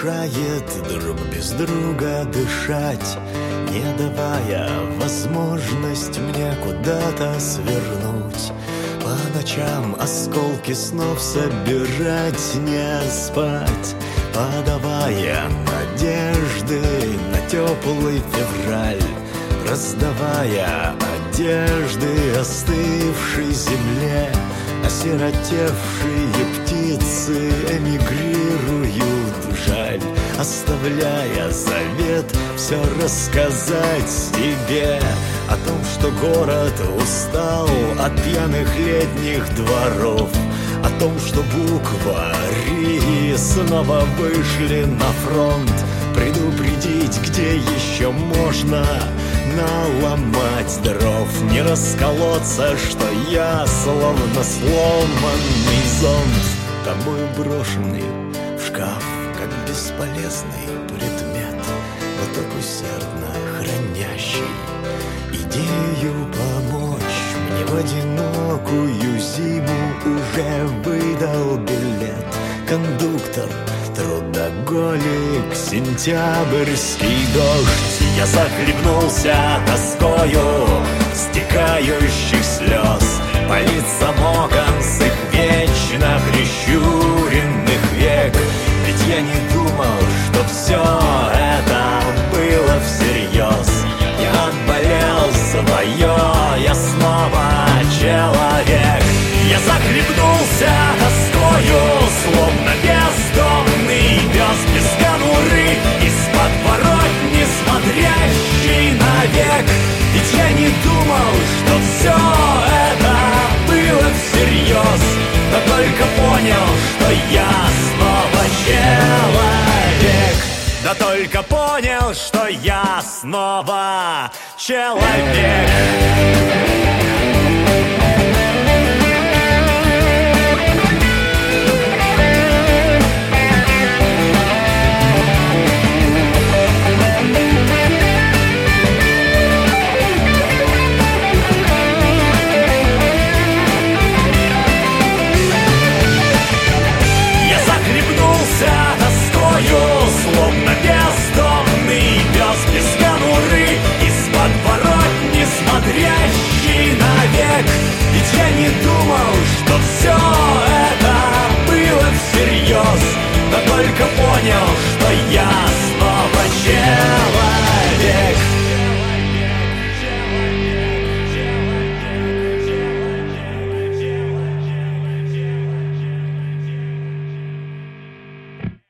мешает друг без друга дышать, не давая возможность мне куда-то свернуть. По ночам осколки снов собирать, не спать, подавая надежды на теплый февраль, раздавая одежды остывшей земле. Осиротевшие птицы эмигрируют, жаль, оставляя завет все рассказать тебе о том, что город устал от пьяных летних дворов, о том, что буквари снова вышли на фронт, предупредить, где еще можно наломать дров, не расколоться, что я словно сломанный зонт, тобой брошенный в шкаф, как бесполезный предмет, но так усердно хранящий идею помочь мне в одинокую зиму уже выдал билет. Кондуктор, трудоголик, сентябрьский дождь. Я захлебнулся тоскою стекающих слез по лицам окон с их вечно прищуренных век. Ведь я не думал, что все это было всерьез. Я отболел свое, я снова человек. Я захлебнулся тоскою, словно бездомный пес без конуры, из-под подворотни смотрящий навек. Ведь я не думал, что все это было всерьез, но только понял, что я снова человек. Да только понял, что я снова человек.